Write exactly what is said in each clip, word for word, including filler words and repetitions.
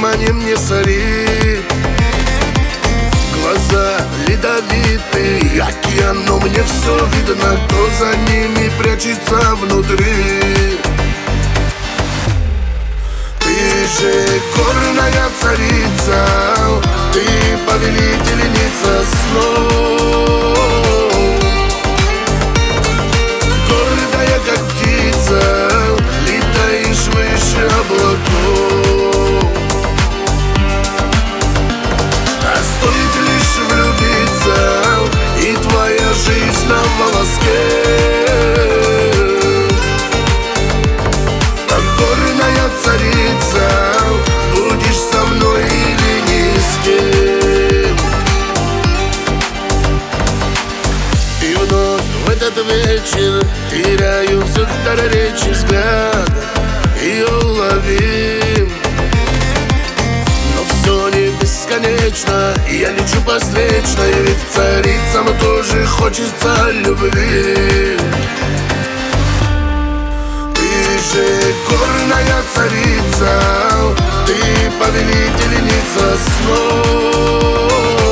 вниманием не сори. Глаза ледовитые, океан, но мне все видно, кто за ними прячется внутри. Ты же горная царица, ты повелительница снов. Гордая, как птица, летаешь выше облаков. А стоит лишь влюбиться, и твоя жизнь на волоске. Горная царица, будешь со мной или ни с кем. И вновь в этот вечер теряю все дар речи, взгляд ее ловим. Но все не бесконечно, и я лечу по встречной, ведь царицам тоже хочется любви. Ты же горная царица, ты повелительница снов.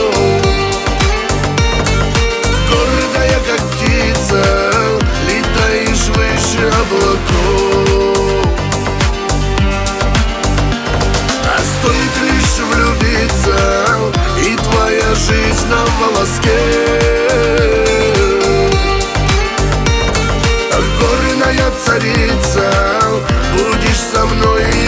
Гордая, как птица, летаешь выше облаков. А стоит лишь влюбиться, и твоя жизнь на волоске. Горная царица, будешь со мной